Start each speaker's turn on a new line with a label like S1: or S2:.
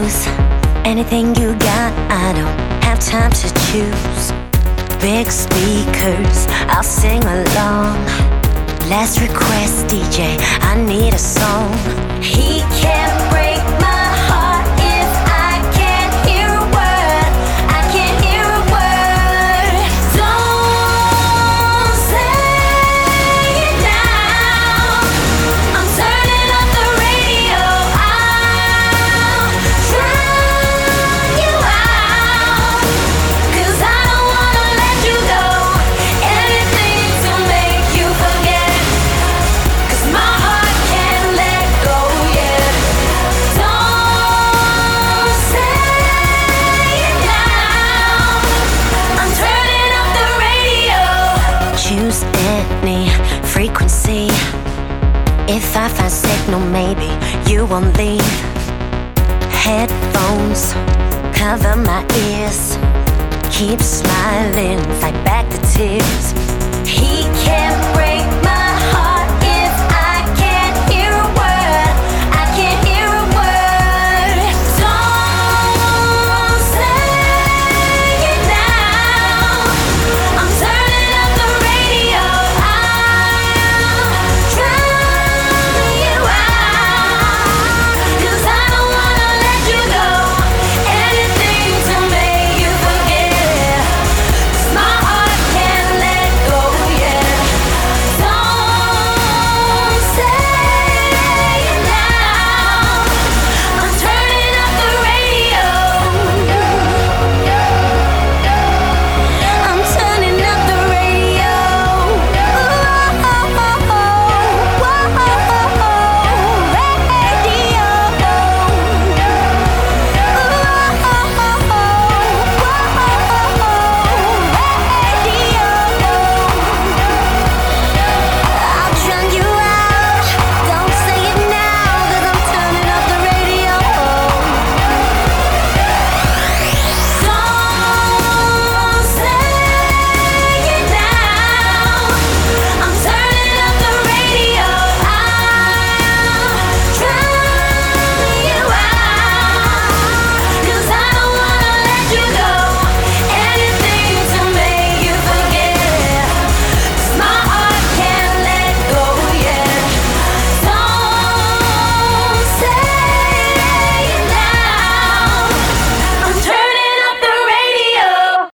S1: use anything you got. I don't have time to choose. Big speakers, I'll sing along. Last request, DJ, I need a song. He can't break my heart if I can't hear a word. I can't hear a word. Don't say it now. I'm turning up the radio. I'll drown you out, 'cause I don't wanna let you go. Anything to make you forget, 'cause my heart can't let go yet. Don't say it now. I'm turning up the radio. Choose any frequency. If I find signal, maybe you won't leave. Headphones cover my ears. Keep smiling, fight back the tears. He can't